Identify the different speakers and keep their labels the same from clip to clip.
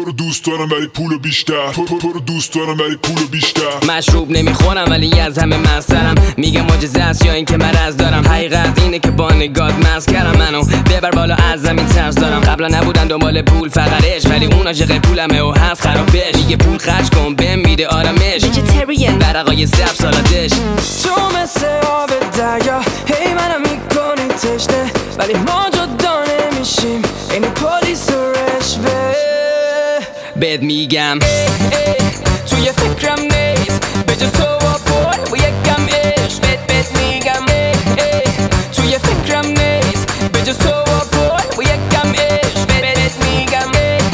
Speaker 1: تو رو دوست دارم ولی پول بیشتر، تو رو دوست دارم ولی پول بیشتر.
Speaker 2: مشروب نمیخورم ولی از همه مسترم، میگه معجزه است یا این که مرض دارم. حقیقت اینه که با نگات مست کردم منو، ببر بالا از زمین ترس دارم. قبلا نبودن دنبال پول فقط عشق، ولی اون عاشق پولمه و هست خرابش. میگه پول خرج کن بهم میده آرامش، ویژیتریان ورقای سبز سالادش.
Speaker 3: تو مثل آب دریا هی منم میکنی تشنه، ولی ما جدا نمیشیم این پلیس و رشوه.
Speaker 2: بهت میگم
Speaker 3: توی فکرم نیست بجز تو و پول و یکم عشق. بهت میگم توی فکرم نیست بجز تو و پول و یکم عشق. بهت میگم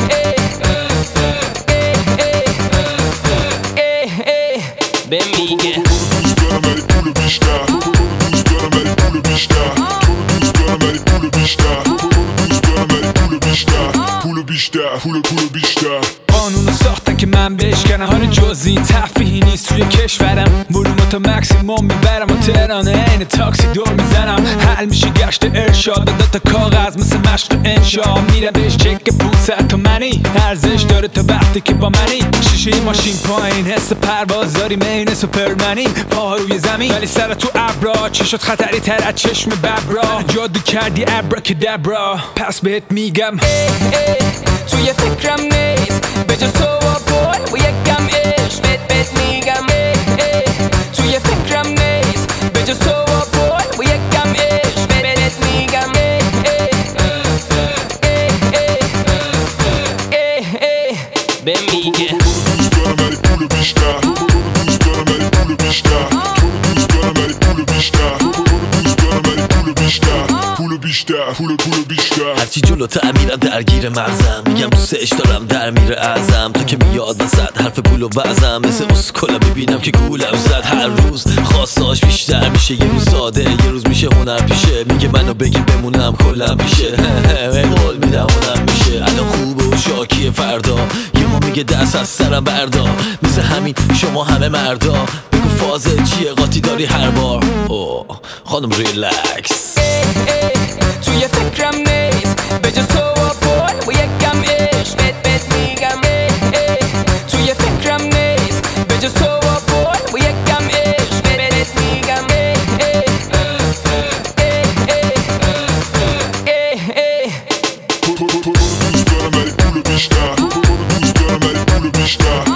Speaker 2: به میگه
Speaker 1: دوست دارم ولی پول بیشتر، دوست دارم ولی پول بیشتر، دوست دارم ولی پول بیشتر، دوست دارم ولی پول بیشتر، پول بیشتر، پول بیشتر.
Speaker 4: قانونو ساختن که من بشکنم، حال جزئی تفریحی نیست توی کشورم. ولومو تا مکسیموم میبرم و تهرانه عین تاکسی دور میزنم. حل میشه گشت ارشاد، داده تا کاغذ مثل مشق انشا. میره بهش چک 500 تومنی، ارزش داره تا وقتی که با منی. شیشه ماشین پایین، حس پرواز داریم عین سوپرمنی. پاها روی زمین ولی سر تو ابرا، چشات خطری تر از چشم ببرا. جادو کردی ابراکادابرا، پس بهت میگم
Speaker 3: توی فکرم نیست بجز تو و پول و یکم عشق. بهت میگم توی فکرم نیست بجز تو و پول و یکم عشق. بهت میگم
Speaker 2: به میگه
Speaker 1: دوست دارم ولی پول بیشتر، دوست دارم ولی پول بیشتر، دوست دارم ولی پول بیشتر، دوست دارم ولی پول بیشتر، پول بیشتر، پول بیشتر.
Speaker 5: هرچی جلوتر میرم درگیر مغزم، میگم دوستش دارم در میره ازم. تا که میاد وسط حرف پول و بعضم، مثل اسکولا میبینم که گولم زد. هر روز خواستاش بیشتر میشه، یه روز ساده یه روز میشه هنر پیشه. میگه منو بگی بمونم کلم پیشه، قول میدم هنر میشه. الان خوبه و شاکیه فردا، یهو میگه دست از سرم بردار. مثل همین شما همه مردا، بگو فازه چیه قاطی داری هر بار. اوه خانم ریلکس.
Speaker 3: توی فکرم نیست بجز تو و پول و یکم عشق. بهت میگم توی فکرم نیست بجز تو و پول و یکم عشق. بهت میگم
Speaker 1: دوست دارم ولی پول بیشتر، دوست دارم ولی پول بیشتر.